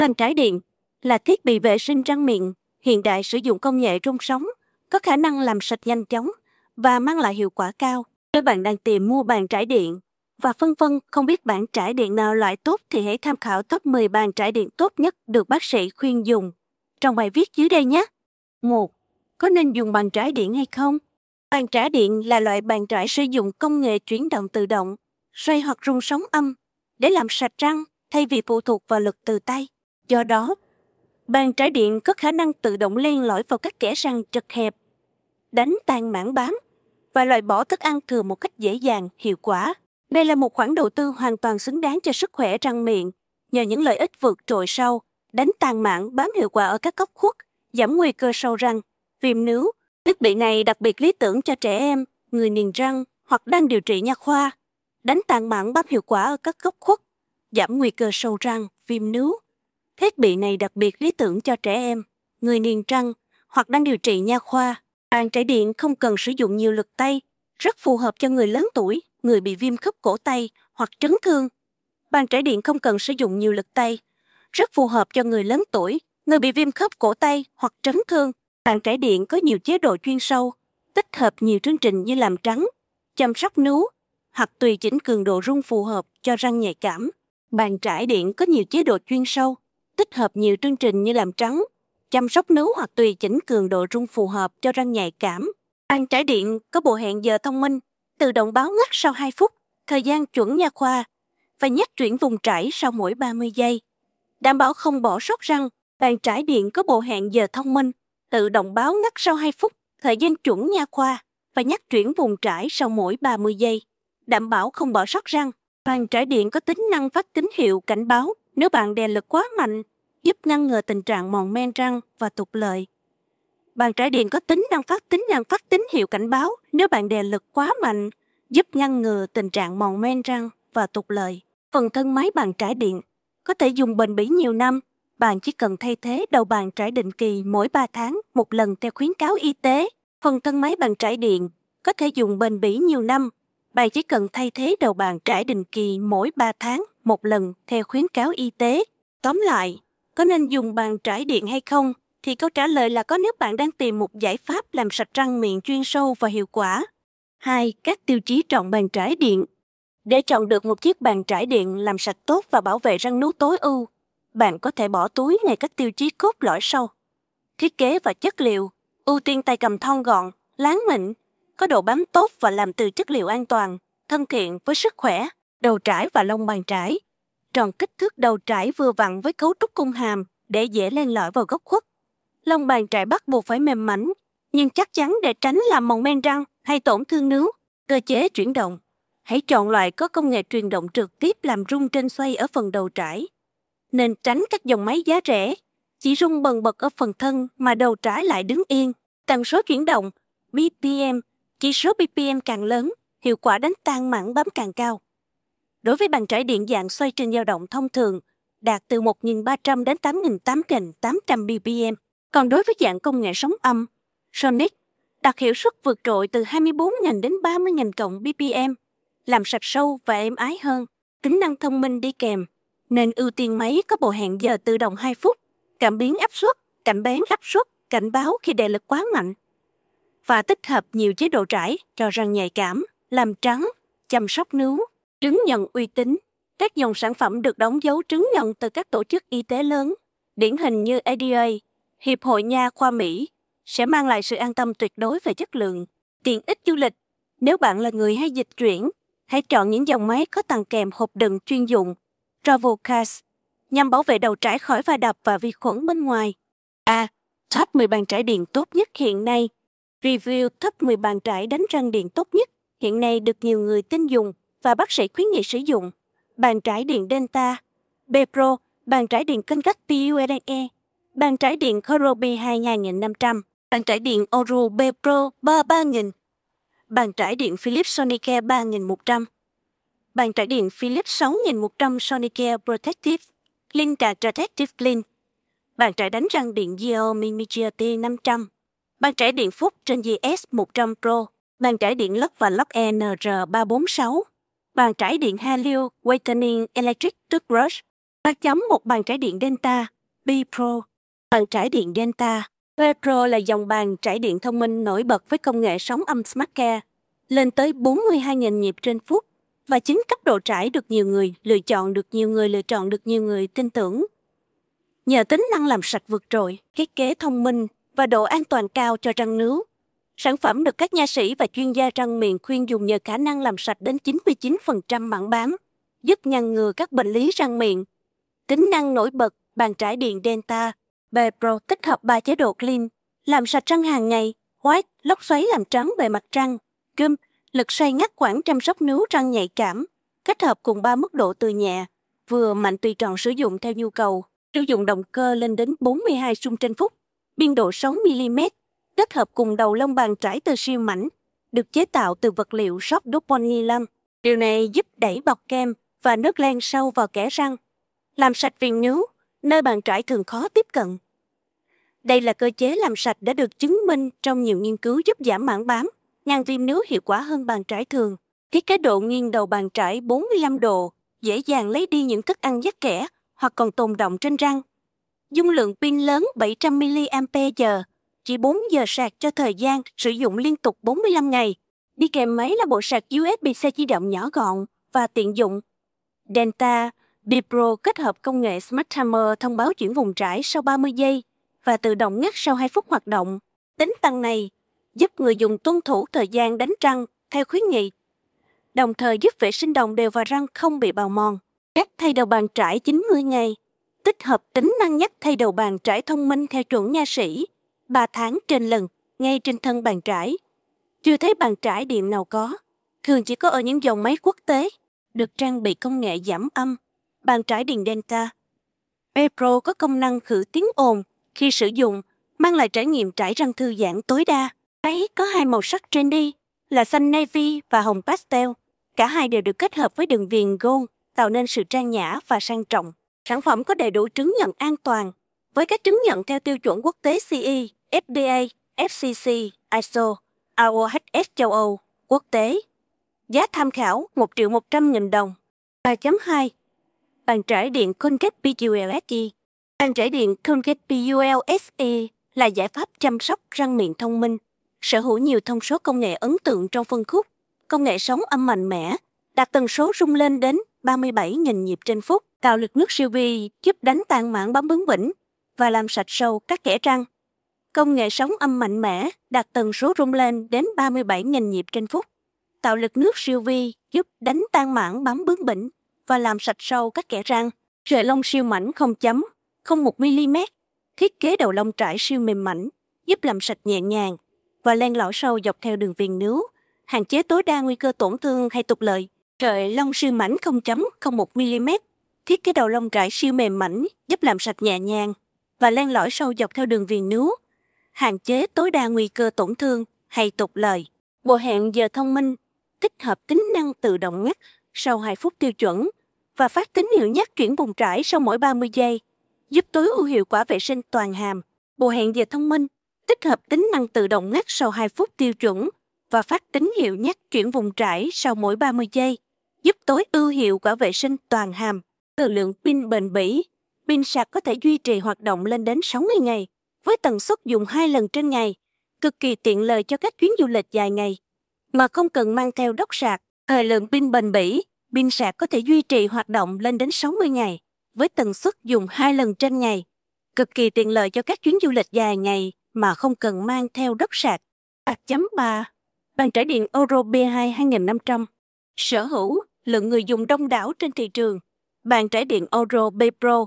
Bàn trải điện là thiết bị vệ sinh răng miệng hiện đại sử dụng công nghệ rung sóng, có khả năng làm sạch nhanh chóng và mang lại hiệu quả cao. Nếu bạn đang tìm mua bàn trải điện và phân vân không biết bàn trải điện nào loại tốt thì hãy tham khảo top 10 bàn trải điện tốt nhất được bác sĩ khuyên dùng trong bài viết dưới đây nhé. 1. Có nên dùng bàn trải điện hay không? Bàn trải điện là loại bàn trải sử dụng công nghệ chuyển động tự động, xoay hoặc rung sóng âm để làm sạch răng thay vì phụ thuộc vào lực từ tay. Do đó, bàn trải điện có khả năng tự động len lỏi vào các kẽ răng chật hẹp, đánh tan mảng bám và loại bỏ thức ăn thừa một cách dễ dàng, hiệu quả. Đây là một khoản đầu tư hoàn toàn xứng đáng cho sức khỏe răng miệng nhờ những lợi ích vượt trội sau, đánh tan mảng bám hiệu quả ở các góc khuất, giảm nguy cơ sâu răng, viêm nướu. Thiết bị này đặc biệt lý tưởng cho trẻ em, người niềng răng hoặc đang điều trị nha khoa, đánh tan mảng bám hiệu quả ở các góc khuất, giảm nguy cơ sâu răng, viêm nướu. Thiết bị này đặc biệt lý tưởng cho trẻ em, người niềng răng hoặc đang điều trị nha khoa. Bàn trải điện không cần sử dụng nhiều lực tay, rất phù hợp cho người lớn tuổi, người bị viêm khớp cổ tay hoặc chấn thương. Bàn trải điện không cần sử dụng nhiều lực tay, rất phù hợp cho người lớn tuổi, người bị viêm khớp cổ tay hoặc chấn thương. Bàn trải điện có nhiều chế độ chuyên sâu, tích hợp nhiều chương trình như làm trắng, chăm sóc nướu hoặc tùy chỉnh cường độ rung phù hợp cho răng nhạy cảm. Bàn trải điện có nhiều chế độ chuyên sâu, tích hợp nhiều chương trình như làm trắng, chăm sóc nướu hoặc tùy chỉnh cường độ rung phù hợp cho răng nhạy cảm. Bàn trải điện có bộ hẹn giờ thông minh, tự động báo ngắt sau 2 phút, thời gian chuẩn nha khoa và nhắc chuyển vùng trải sau mỗi 30 giây. Đảm bảo không bỏ sót răng, bàn trải điện có bộ hẹn giờ thông minh, tự động báo ngắt sau 2 phút, thời gian chuẩn nha khoa và nhắc chuyển vùng trải sau mỗi 30 giây. Đảm bảo không bỏ sót răng. Bàn trải điện có tính năng phát tín hiệu cảnh báo nếu bạn đè lực quá mạnh, giúp ngăn ngừa tình trạng mòn men răng và trục lợi. Bàn trải điện có tính năng phát tín hiệu cảnh báo nếu bạn đè lực quá mạnh, giúp ngăn ngừa tình trạng mòn men răng và trục lợi. Phần thân máy bàn trải điện có thể dùng bền bỉ nhiều năm. Bạn chỉ cần thay thế đầu bàn trải định kỳ mỗi 3 tháng một lần theo khuyến cáo y tế. Phần thân máy bàn trải điện có thể dùng bền bỉ nhiều năm. Bạn chỉ cần thay thế đầu bàn trải định kỳ mỗi 3 tháng một lần theo khuyến cáo y tế. Tóm lại, có nên dùng bàn trải điện hay không? Thì câu trả lời là có nếu bạn đang tìm một giải pháp làm sạch răng miệng chuyên sâu và hiệu quả. 2. Các tiêu chí chọn bàn trải điện. Để chọn được một chiếc bàn trải điện làm sạch tốt và bảo vệ răng nướu tối ưu, bạn có thể bỏ túi ngay các tiêu chí cốt lõi sau. Thiết kế và chất liệu, ưu tiên tay cầm thon gọn, láng mịn, có độ bám tốt và làm từ chất liệu an toàn, thân thiện với sức khỏe. Đầu trải và lông bàn trải. Tròn kích thước đầu trải vừa vặn với cấu trúc cung hàm để dễ len lỏi vào góc khuất. Lông bàn trải bắt buộc phải mềm mảnh, nhưng chắc chắn để tránh làm mòn men răng hay tổn thương nướu. Cơ chế chuyển động. Hãy chọn loại có công nghệ truyền động trực tiếp làm rung trên xoay ở phần đầu trải. Nên tránh các dòng máy giá rẻ, chỉ rung bần bật ở phần thân mà đầu trải lại đứng yên. Tần số chuyển động, BPM, chỉ số BPM càng lớn, hiệu quả đánh tan mảng bám càng cao. Đối với bàn trải điện dạng xoay trên dao động thông thường, đạt từ 1.300 đến 8.800 BPM. Còn đối với dạng công nghệ sóng âm, Sonic, đạt hiệu suất vượt trội từ 24.000 đến 30.000 cộng BPM, làm sạch sâu và êm ái hơn. Tính năng thông minh đi kèm, nên ưu tiên máy có bộ hẹn giờ tự động 2 phút, cảm biến áp suất, cảnh báo áp suất, cảnh báo khi đè lực quá mạnh. Và tích hợp nhiều chế độ trải cho răng nhạy cảm, làm trắng, chăm sóc nướu. Chứng nhận uy tín. Các dòng sản phẩm được đóng dấu chứng nhận từ các tổ chức y tế lớn, điển hình như ADA, Hiệp hội Nha khoa Mỹ, sẽ mang lại sự an tâm tuyệt đối về chất lượng. Tiện ích du lịch. Nếu bạn là người hay dịch chuyển, hãy chọn những dòng máy có tặng kèm hộp đựng chuyên dụng, Travel Case, nhằm bảo vệ đầu trải khỏi va đập và vi khuẩn bên ngoài. Top 10 bàn trải điện tốt nhất hiện nay. Review top 10 bàn trải đánh răng điện tốt nhất hiện nay được nhiều người tin dùng và bác sĩ khuyến nghị sử dụng. Bàn trải điện Delta, B-Pro, bàn trải điện kênh gắt PURE, bàn trải điện Korobi 2500, bàn trải điện Oru B-Pro 3000, bàn trải điện Philips Sonicare 3100, bàn trải điện Philips 6100 Sonicare Protective, Clinca Protective Clean, bàn trải đánh răng điện Xiaomi GT500, bàn trải điện Phúc trên GS 100 Pro, bàn trải điện Lock và Lock NR346, bàn trải điện Helio Whitening Electric Toothbrush, Một bàn trải điện Delta B Pro. Bàn trải điện Delta B Pro là dòng bàn trải điện thông minh nổi bật với công nghệ sóng âm Smart Care lên tới 42.000 nhịp trên phút và chính cấp độ trải được nhiều người lựa chọn được nhiều người tin tưởng. Nhờ tính năng làm sạch vượt trội, thiết kế thông minh và độ an toàn cao cho răng nướu, sản phẩm được các nha sĩ và chuyên gia răng miệng khuyên dùng nhờ khả năng làm sạch đến 99% mảng bám, giúp ngăn ngừa các bệnh lý răng miệng. Tính năng nổi bật, bàn trải điện Delta B Pro tích hợp 3 chế độ clean, làm sạch răng hàng ngày, white, lốc xoáy làm trắng bề mặt răng, gum, lực xoay ngắt quãng chăm sóc nướu răng nhạy cảm, kết hợp cùng 3 mức độ từ nhẹ, vừa mạnh tùy chọn sử dụng theo nhu cầu. Sử dụng động cơ lên đến 42 xung trên phút, biên độ 6mm, kết hợp cùng đầu lông bàn trải từ siêu mảnh, được chế tạo từ vật liệu soft doponylam. Điều này giúp đẩy bọt kem và nước len sâu vào kẽ răng, làm sạch viền nướu, nơi bàn trải thường khó tiếp cận. Đây là cơ chế làm sạch đã được chứng minh trong nhiều nghiên cứu giúp giảm mảng bám, ngăn viêm nướu hiệu quả hơn bàn trải thường. Thiết kế độ nghiêng đầu bàn trải 45 độ, dễ dàng lấy đi những thức ăn dắt kẽ hoặc còn tồn đọng trên răng. Dung lượng pin lớn 700mAh, chỉ 4 giờ sạc cho thời gian sử dụng liên tục 45 ngày. Đi kèm máy là bộ sạc USB-C di động nhỏ gọn và tiện dụng. Delta B Pro kết hợp công nghệ Smart Timer thông báo chuyển vùng trải sau 30 giây và tự động ngắt sau 2 phút hoạt động. Tính năng này giúp người dùng tuân thủ thời gian đánh răng theo khuyến nghị, đồng thời giúp vệ sinh đồng đều và răng không bị bào mòn. Nhắc thay đầu bàn trải 90 ngày, tích hợp tính năng nhắc thay đầu bàn trải thông minh theo chuẩn nha sĩ, 3 tháng trên lần, ngay trên thân bàn trải. Chưa thấy bàn trải điện nào có, thường chỉ có ở những dòng máy quốc tế, được trang bị công nghệ giảm âm. Bàn trải điện Delta B Pro có công năng khử tiếng ồn khi sử dụng, mang lại trải nghiệm trải răng thư giãn tối đa. Máy có 2 màu sắc trendy là xanh navy và hồng pastel. Cả hai đều được kết hợp với đường viền gold, tạo nên sự trang nhã và sang trọng. Sản phẩm có đầy đủ chứng nhận an toàn, với các chứng nhận theo tiêu chuẩn quốc tế CE, FDA, FCC, ISO, RoHS châu Âu, quốc tế. Giá tham khảo 1.100.000 đồng. 3.2 Bàn trải điện Colgate PULSE. Bàn trải điện Colgate PULSE là giải pháp chăm sóc răng miệng thông minh, sở hữu nhiều thông số công nghệ ấn tượng trong phân khúc, công nghệ sóng âm mạnh mẽ, đạt tần số rung lên đến 37.000 nhịp trên phút, tạo lực nước siêu vi giúp đánh tan mảng bám bướng bỉnh và làm sạch sâu các kẽ răng. Công nghệ sóng âm mạnh mẽ đạt tần số rung lên đến 37.000 nhịp trên phút, tạo lực nước siêu vi giúp đánh tan mảng bám bướng bỉnh và làm sạch sâu các kẽ răng. Sợi lông siêu mảnh 0.01mm, thiết kế đầu lông trải siêu mềm mảnh, giúp làm sạch nhẹ nhàng và len lỏi sâu dọc theo đường viền nướu, hạn chế tối đa nguy cơ tổn thương hay tụt lợi. Sợi lông siêu mảnh 0.01mm, thiết kế đầu lông trải siêu mềm mảnh, giúp làm sạch nhẹ nhàng và len lỏi sâu dọc theo đường viền nướu, hạn chế tối đa nguy cơ tổn thương hay tụt lời. Bộ hẹn giờ thông minh, tích hợp tính năng tự động ngắt sau 2 phút tiêu chuẩn và phát tín hiệu nhắc chuyển vùng trải sau mỗi 30 giây, giúp tối ưu hiệu quả vệ sinh toàn hàm. Bộ hẹn giờ thông minh, tích hợp tính năng tự động ngắt sau 2 phút tiêu chuẩn và phát tín hiệu nhắc chuyển vùng trải sau mỗi 30 giây, giúp tối ưu hiệu quả vệ sinh toàn hàm. Thời lượng pin bền bỉ, pin sạc có thể duy trì hoạt động lên đến 60 ngày, với tần suất dùng 2 lần trên ngày, cực kỳ tiện lợi cho các chuyến du lịch dài ngày, mà không cần mang theo đốc sạc. Thời lượng pin bền bỉ, pin sạc có thể duy trì hoạt động lên đến 60 ngày, với tần suất dùng 2 lần trên ngày, cực kỳ tiện lợi cho các chuyến du lịch dài ngày mà không cần mang theo đốc sạc. 3.3 Bàn trải điện Euro B2 2500 sở hữu lượng người dùng đông đảo trên thị trường. Bàn trải điện Euro B Pro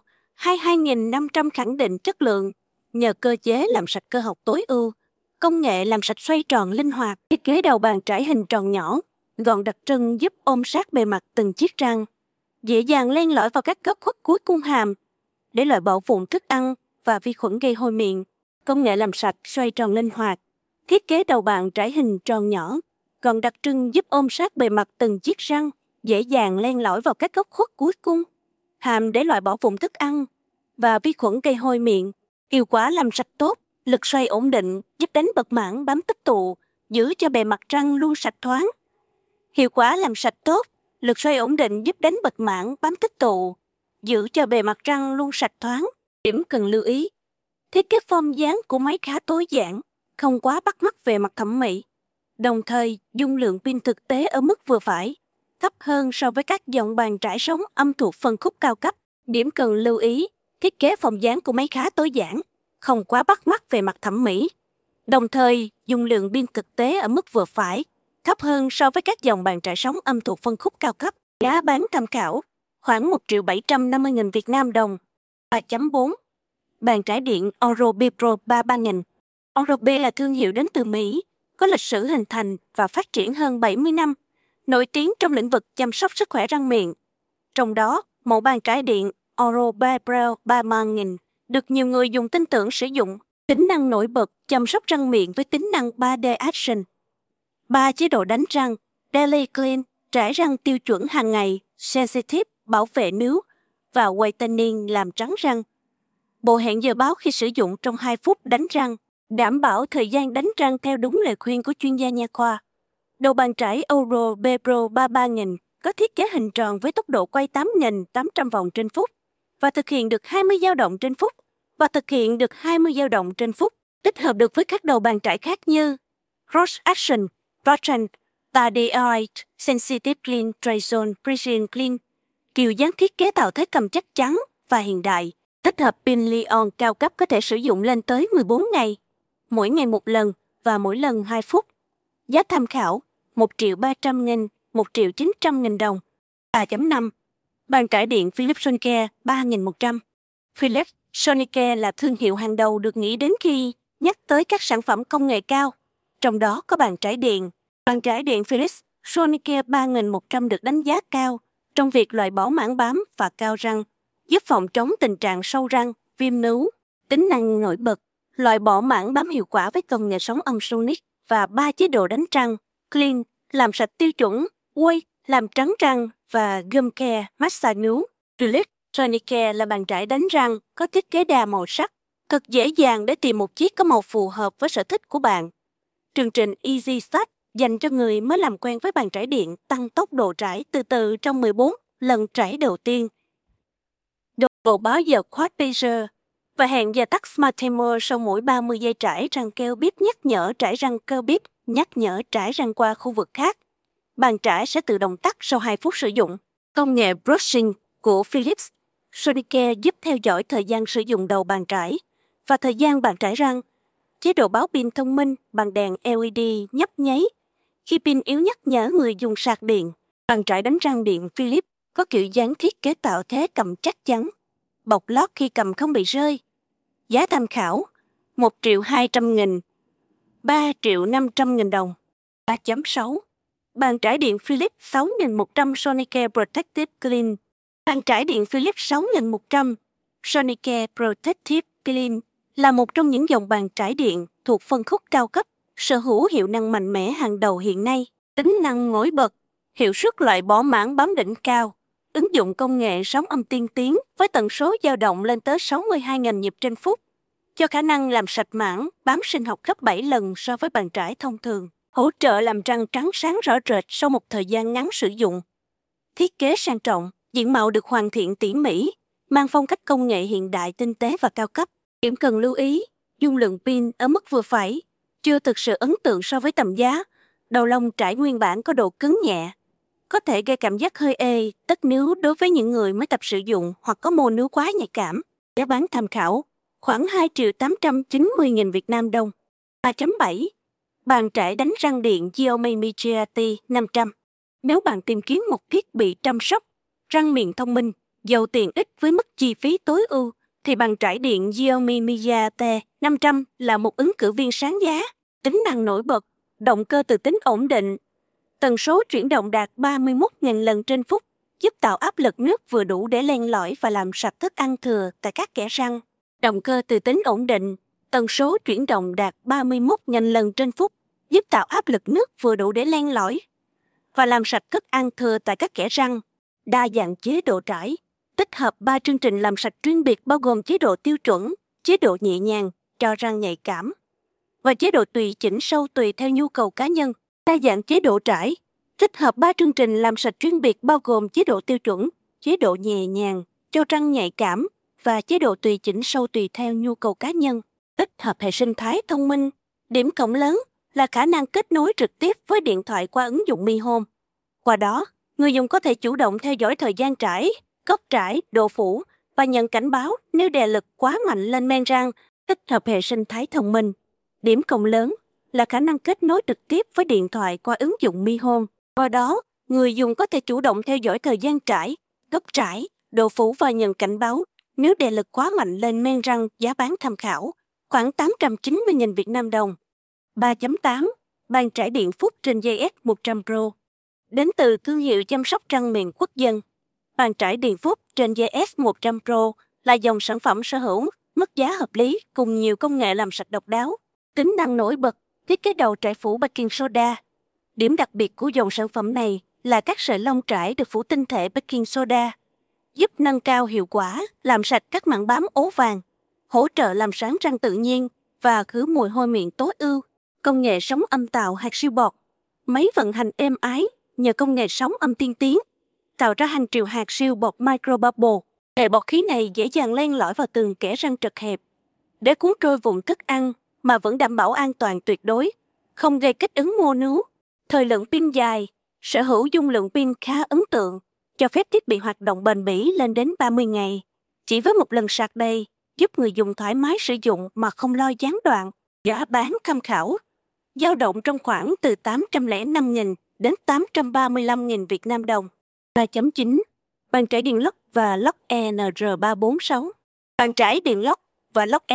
2500 khẳng định chất lượng nhờ cơ chế làm sạch cơ học tối ưu, công nghệ làm sạch xoay tròn linh hoạt, thiết kế đầu bàn trải hình tròn nhỏ, gọn đặc trưng giúp ôm sát bề mặt từng chiếc răng, dễ dàng len lỏi vào các góc khuất cuối cung hàm để loại bỏ vụn thức ăn và vi khuẩn gây hôi miệng. Công nghệ làm sạch xoay tròn linh hoạt, thiết kế đầu bàn trải hình tròn nhỏ, gọn đặc trưng giúp ôm sát bề mặt từng chiếc răng, dễ dàng len lỏi vào các góc khuất cuối cung hàm để loại bỏ vụn thức ăn và vi khuẩn gây hôi miệng. Hiệu quả làm sạch tốt, lực xoay ổn định giúp đánh bật mảng bám tích tụ, giữ cho bề mặt răng luôn sạch thoáng. Hiệu quả làm sạch tốt, lực xoay ổn định giúp đánh bật mảng bám tích tụ, giữ cho bề mặt răng luôn sạch thoáng. Điểm cần lưu ý: thiết kế form dáng của máy khá tối giản, không quá bắt mắt về mặt thẩm mỹ. Đồng thời, dung lượng pin thực tế ở mức vừa phải, thấp hơn so với các dòng bàn trải sóng âm thuộc phân khúc cao cấp. Điểm cần lưu ý: thiết kế form dáng của máy khá tối giản, không quá bắt mắt về mặt thẩm mỹ. Đồng thời, dung lượng pin thực tế ở mức vừa phải, thấp hơn so với các dòng bàn trải sóng âm thuộc phân khúc cao cấp. Giá bán tham khảo khoảng 1.750.000 Việt Nam đồng. 3.4 Bàn trải điện Oral-B Pro 33.000. Oral-B là thương hiệu đến từ Mỹ, có lịch sử hình thành và phát triển hơn 70 năm, nổi tiếng trong lĩnh vực chăm sóc sức khỏe răng miệng. Trong đó, mẫu bàn trải điện Oral-B Pro 33.000 được nhiều người dùng tin tưởng sử dụng. Tính năng nổi bật chăm sóc răng miệng với tính năng 3D Action. 3 chế độ đánh răng: Daily Clean, trải răng tiêu chuẩn hàng ngày, Sensitive, bảo vệ níu, và Whitening, làm trắng răng. Bộ hẹn giờ báo khi sử dụng trong 2 phút đánh răng, đảm bảo thời gian đánh răng theo đúng lời khuyên của chuyên gia nha khoa. Đầu bàn trải Oral-B Pro 33.000 có thiết kế hình tròn với tốc độ quay 8.800 vòng trên phút và thực hiện được 20 dao động trên phút. Tích hợp được với các đầu bàn trải khác như Cross Action, Vatrant, Tadiite, Sensitive Clean, Trizone, Precision Clean. Kiểu dáng thiết kế tạo thế cầm chắc chắn và hiện đại. Tích hợp pin Li-ion cao cấp có thể sử dụng lên tới 14 ngày, mỗi ngày 1 lần và mỗi lần 2 phút. Giá tham khảo 1.300.000, 1.900.000 đồng. 3.5 Bàn trải điện Philips Sonicare 3.100. Philips Sonicare là thương hiệu hàng đầu được nghĩ đến khi nhắc tới các sản phẩm công nghệ cao, trong đó có bàn trải điện. Bàn trải điện Philips Sonicare 3.100 được đánh giá cao trong việc loại bỏ mảng bám và cao răng, giúp phòng chống tình trạng sâu răng, viêm níu. Tính năng nổi bật: loại bỏ mảng bám hiệu quả với công nghệ sóng âm Sonic và 3 chế độ đánh răng: Clean, làm sạch tiêu chuẩn, White, làm trắng răng, và Gum Care, massage níu. Philips Sonicare là bàn trải đánh răng có thiết kế đa màu sắc, thật dễ dàng để tìm một chiếc có màu phù hợp với sở thích của bạn. Chương trình Easy Start dành cho người mới làm quen với bàn trải điện, tăng tốc độ trải từ từ trong 14 lần trải đầu tiên. Độ báo giờ Quad Pager và hẹn giờ tắt Smart Timer sau mỗi 30 giây trải răng keo bíp nhắc nhở trải răng keo bíp, nhắc nhở trải răng qua khu vực khác. Bàn trải sẽ tự động tắt sau 2 phút sử dụng. Công nghệ Brushing của Philips Sonicare giúp theo dõi thời gian sử dụng đầu bàn trải và thời gian bạn trải răng. Chế độ báo pin thông minh bằng đèn LED nhấp nháy khi pin yếu nhắc nhở người dùng sạc điện. Bàn trải đánh răng điện Philips có kiểu dáng thiết kế tạo thế cầm chắc chắn, bọc lót khi cầm không bị rơi. Giá tham khảo 1.200.000, 3.500.000 đồng. 3.6 Bàn trải điện Philips 6.100 Sonicare Protective Clean. Bàn trải điện Philips 6.100 Sonicare Protective Clean là một trong những dòng bàn trải điện thuộc phân khúc cao cấp, sở hữu hiệu năng mạnh mẽ hàng đầu hiện nay. Tính năng nổi bật: hiệu suất loại bỏ mảng bám đỉnh cao, ứng dụng công nghệ sóng âm tiên tiến với tần số dao động lên tới 62.000 nhịp trên phút, cho khả năng làm sạch mảng bám sinh học gấp 7 lần so với bàn trải thông thường, hỗ trợ làm răng trắng sáng rõ rệt sau một thời gian ngắn sử dụng. Thiết kế sang trọng, diện mạo được hoàn thiện tỉ mỉ, mang phong cách công nghệ hiện đại tinh tế và cao cấp. Điểm cần lưu ý: dung lượng pin ở mức vừa phải, chưa thực sự ấn tượng so với tầm giá. Đầu lông trải nguyên bản có độ cứng nhẹ, có thể gây cảm giác hơi ê, tất níu đối với những người mới tập sử dụng hoặc có mô níu quá nhạy cảm. Giá bán tham khảo khoảng 2.890.000 Việt Nam đồng. 3.7 Bàn trải đánh răng điện Xiaomi Mi GT 500. Nếu bạn tìm kiếm một thiết bị chăm sóc răng miệng thông minh, giàu tiện ích với mức chi phí tối ưu, thì bàn trải điện Xiaomi Mi GT 500 là một ứng cử viên sáng giá. Tính năng nổi bật: động cơ từ tính ổn định, tần số chuyển động đạt 31.000 lần trên phút, giúp tạo áp lực nước vừa đủ để len lỏi và làm sạch thức ăn thừa tại các kẽ răng. Động cơ từ tính ổn định, tần số chuyển động đạt 31.000 lần trên phút, giúp tạo áp lực nước vừa đủ để len lỏi và làm sạch thức ăn thừa tại các kẽ răng. Đa dạng chế độ trải, tích hợp 3 chương trình làm sạch chuyên biệt bao gồm chế độ tiêu chuẩn, chế độ nhẹ nhàng cho răng nhạy cảm và chế độ tùy chỉnh sâu tùy theo nhu cầu cá nhân. Đa dạng chế độ trải, tích hợp 3 chương trình làm sạch chuyên biệt bao gồm chế độ tiêu chuẩn, chế độ nhẹ nhàng, trâu răng nhạy cảm và chế độ tùy chỉnh sâu tùy theo nhu cầu cá nhân. Tích hợp hệ sinh thái thông minh. Điểm cộng lớn là khả năng kết nối trực tiếp với điện thoại qua ứng dụng Mi Home. Qua đó, người dùng có thể chủ động theo dõi thời gian trải, góc trải, độ phủ và nhận cảnh báo nếu đè lực quá mạnh lên men răng. Tích hợp hệ sinh thái thông minh. Điểm cộng lớn là khả năng kết nối trực tiếp với điện thoại qua ứng dụng Mi Home. Qua đó, người dùng có thể chủ động theo dõi thời gian trải, góc trải, độ phủ và nhận cảnh báo nếu đè lực quá mạnh lên men răng. Giá bán tham khảo khoảng 890.000 Việt Nam đồng. 3.8 Bàn trải điện phúc trên dây S100 Pro. Đến từ thương hiệu chăm sóc răng miền quốc dân, bàn trải điện phúc trên dây S100 Pro là dòng sản phẩm sở hữu mức giá hợp lý cùng nhiều công nghệ làm sạch độc đáo. Tính năng nổi bật, thiết kế đầu trải phủ baking soda. Điểm đặc biệt của dòng sản phẩm này là các sợi lông trải được phủ tinh thể baking soda, giúp nâng cao hiệu quả, làm sạch các mảng bám ố vàng, hỗ trợ làm sáng răng tự nhiên và khử mùi hôi miệng tối ưu. Công nghệ sóng âm tạo hạt siêu bọt. Máy vận hành êm ái nhờ công nghệ sóng âm tiên tiến, tạo ra hàng triệu hạt siêu bọt microbubble. Hệ bọt khí này dễ dàng len lỏi vào từng kẽ răng chật hẹp để cuốn trôi vụn thức ăn mà vẫn đảm bảo an toàn tuyệt đối, không gây kích ứng mô nướu. Thời lượng pin dài, sở hữu dung lượng pin khá ấn tượng, cho phép thiết bị hoạt động bền bỉ lên đến 30 ngày. Chỉ với một lần sạc đầy, giúp người dùng thoải mái sử dụng mà không lo gián đoạn. Giá bán tham khảo dao động trong khoảng từ 805.000 đến 835.000 Việt Nam đồng. 3.9 Bàn trải điện Lock và Lock NR346. Bàn trải điện Lock và Lock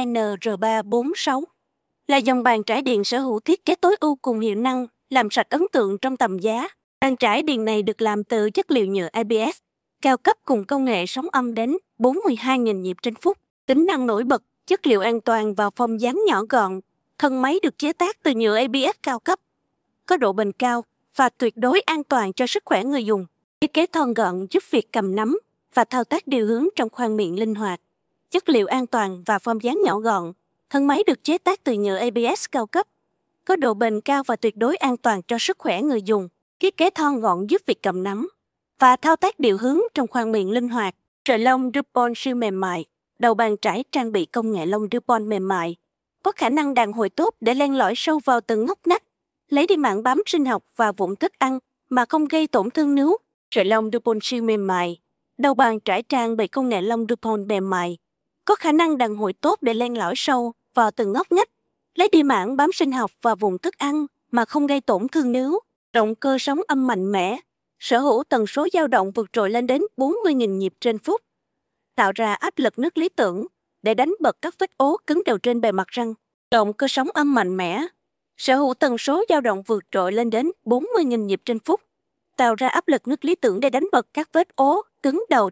NR346 là dòng bàn trải điện sở hữu thiết kế tối ưu cùng hiệu năng làm sạch ấn tượng trong tầm giá. Bàn trải điện này được làm từ chất liệu nhựa ABS cao cấp cùng công nghệ sóng âm đến 42.000 nhịp trên phút. Tính năng nổi bật, chất liệu an toàn và form dáng nhỏ gọn. Thân máy được chế tác từ nhựa ABS cao cấp, có độ bền cao và tuyệt đối an toàn cho sức khỏe người dùng. Thiết kế thon gọn giúp việc cầm nắm và thao tác điều hướng trong khoang miệng linh hoạt. Chất liệu an toàn và form dáng nhỏ gọn. Thân máy được chế tác từ nhựa ABS cao cấp, có độ bền cao và tuyệt đối an toàn cho sức khỏe người dùng. Thiết kế thon gọn giúp việc cầm nắm và thao tác điều hướng trong khoang miệng linh hoạt. Sợi lông DuPont siêu mềm mại. Đầu bàn trải trang bị công nghệ lông DuPont mềm mại, có khả năng đàn hồi tốt để len lỏi sâu vào từng ngóc ngách, lấy đi mảng bám sinh học và vụn thức ăn mà không gây tổn thương nướu. Sợi lông DuPont siêu mềm mại. Đầu bàn trải trang bị công nghệ lông DuPont mềm mại, có khả năng đàn hồi tốt để len lỏi sâu vào từng ngóc ngách, lấy đi mảng bám sinh học và vụn thức ăn mà không gây tổn thương nướu. Động cơ sóng âm mạnh mẽ, sở hữu tần số dao động vượt trội lên đến 40.000 nhịp trên phút, tạo ra áp lực nước lý tưởng để đánh bật các vết ố cứng đầu trên bề mặt răng. Động cơ sóng âm mạnh mẽ, sở hữu tần số dao động vượt trội lên đến 40.000 nhịp trên phút, tạo ra áp lực nước lý tưởng để đánh bật các vết ố cứng đầu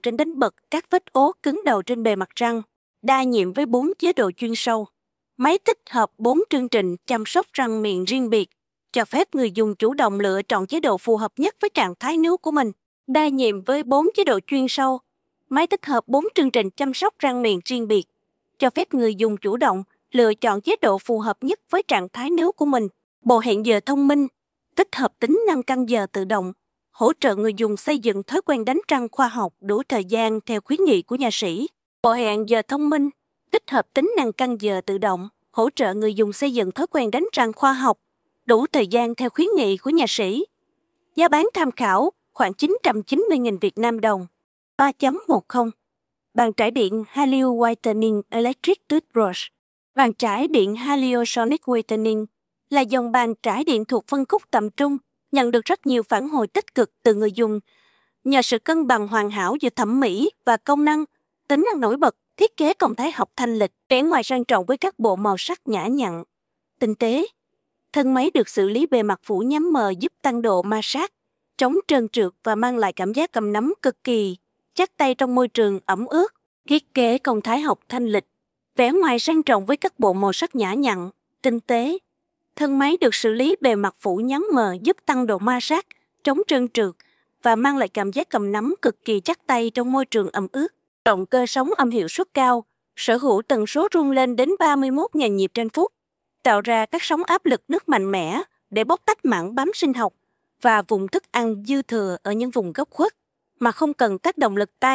trên bề mặt răng. Đa nhiệm với 4 chế độ chuyên sâu. Máy tích hợp 4 chương trình chăm sóc răng miệng riêng biệt, cho phép người dùng chủ động lựa chọn chế độ phù hợp nhất với trạng thái nướu của mình. Đa nhiệm với 4 chế độ chuyên sâu. Máy tích hợp 4 chương trình chăm sóc răng miệng riêng biệt, cho phép người dùng chủ động lựa chọn chế độ phù hợp nhất với trạng thái nướu của mình. Bộ hẹn giờ thông minh, tích hợp tính năng căn giờ tự động, hỗ trợ người dùng xây dựng thói quen đánh răng khoa học đủ thời gian theo khuyến nghị của nha sĩ. Bộ hẹn giờ thông minh, tích hợp tính năng căn giờ tự động, hỗ trợ người dùng xây dựng thói quen đánh răng khoa học đủ thời gian theo khuyến nghị của nha sĩ. Giá bán tham khảo khoảng 990.000 Việt Nam đồng. 3.10 Bàn trải điện Helio Whitening Electric Toothbrush. Bàn trải điện Helio Sonic Whitening là dòng bàn trải điện thuộc phân khúc tầm trung, nhận được rất nhiều phản hồi tích cực từ người dùng. Nhờ sự cân bằng hoàn hảo giữa thẩm mỹ và công năng, tính năng nổi bật, thiết kế công thái học thanh lịch, vẻ ngoài sang trọng với các bộ màu sắc nhã nhặn, tinh tế. Thân máy được xử lý bề mặt phủ nhắm mờ giúp tăng độ ma sát, chống trơn trượt và mang lại cảm giác cầm nắm cực kỳ chắc tay trong môi trường ẩm ướt. Thiết kế công thái học thanh lịch, vẻ ngoài sang trọng với các bộ màu sắc nhã nhặn, tinh tế. Thân máy được xử lý bề mặt phủ nhắm mờ giúp tăng độ ma sát, chống trơn trượt và mang lại cảm giác cầm nắm cực kỳ chắc tay trong môi trường ẩm ướt. Động cơ sóng âm hiệu suất cao, sở hữu tần số rung lên đến 31.000 nhịp trên phút, tạo ra các sóng áp lực nước mạnh mẽ để bóc tách mảng bám sinh học và vùng thức ăn dư thừa ở những vùng góc khuất mà không cần tác động lực tay.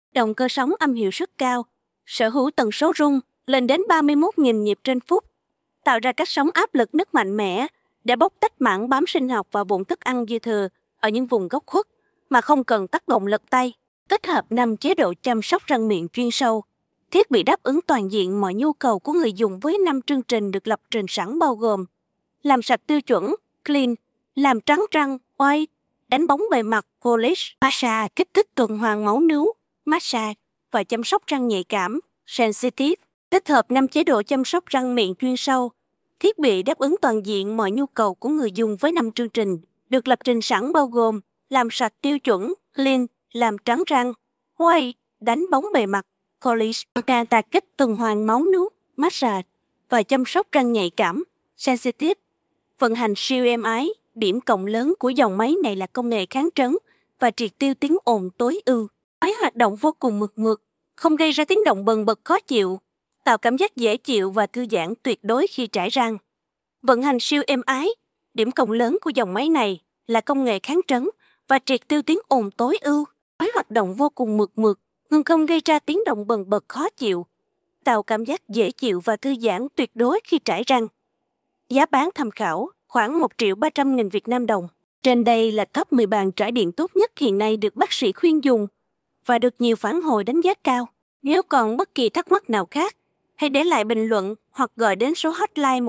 Động cơ sóng âm hiệu suất cao, sở hữu tần số rung lên đến 31.000 nhịp trên phút, tạo ra các sóng áp lực nứt mạnh mẽ để bóc tách mảng bám sinh học và bụng thức ăn dư thừa ở những vùng góc khuất mà không cần tác động lực tay. Tích hợp 5 chế độ chăm sóc răng miệng chuyên sâu. Thiết bị đáp ứng toàn diện mọi nhu cầu của người dùng với 5 chương trình được lập trình sẵn bao gồm làm sạch tiêu chuẩn, clean, làm trắng răng, white, đánh bóng bề mặt, polish, massage, kích thích tuần hoàn máu nướu, massage và chăm sóc răng nhạy cảm, sensitive. Tích hợp 5 chế độ chăm sóc răng miệng chuyên sâu. Thiết bị đáp ứng toàn diện mọi nhu cầu của người dùng với 5 chương trình được lập trình sẵn bao gồm làm sạch tiêu chuẩn, clean, làm trắng răng, white, đánh bóng bề mặt, polish, tạt kích tuần hoàn máu nướu, massage và chăm sóc răng nhạy cảm, sensitive. Vận hành siêu êm ái, điểm cộng lớn của dòng máy này là công nghệ kháng trấn và triệt tiêu tiếng ồn tối ưu. Máy hoạt động vô cùng mượt mượt, không gây ra tiếng động bần bật khó chịu, tạo cảm giác dễ chịu và thư giãn tuyệt đối khi trải răng. Vận hành siêu êm ái, điểm cộng lớn của dòng máy này là công nghệ kháng trấn và triệt tiêu tiếng ồn tối ưu. Máy hoạt động vô cùng mượt mượt, không gây ra tiếng động bần bật khó chịu, tạo cảm giác dễ chịu và thư giãn tuyệt đối khi trải răng. Giá bán tham khảo khoảng 1.300.000 Việt Nam đồng. Trên đây là top 10 bàn trải điện tốt nhất hiện nay được bác sĩ khuyên dùng và được nhiều phản hồi đánh giá cao. Nếu còn bất kỳ thắc mắc nào khác, hãy để lại bình luận hoặc gọi đến số hotline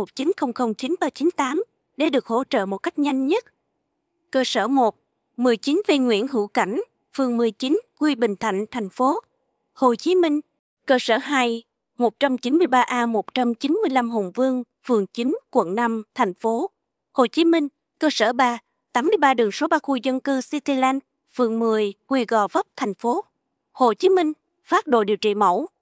19009398 để được hỗ trợ một cách nhanh nhất. Cơ sở 1, 19 V Nguyễn Hữu Cảnh, phường 19, Quy Bình Thạnh, thành phố Hồ Chí Minh. Cơ sở 2, 193A 195 Hùng Vương, phường 9, quận 5, thành phố Hồ Chí Minh. Cơ sở 3, 83 đường số 3 khu dân cư Cityland, phường 10, Quỳ Gò Vấp, thành phố Hồ Chí Minh. Phác đồ điều trị mẫu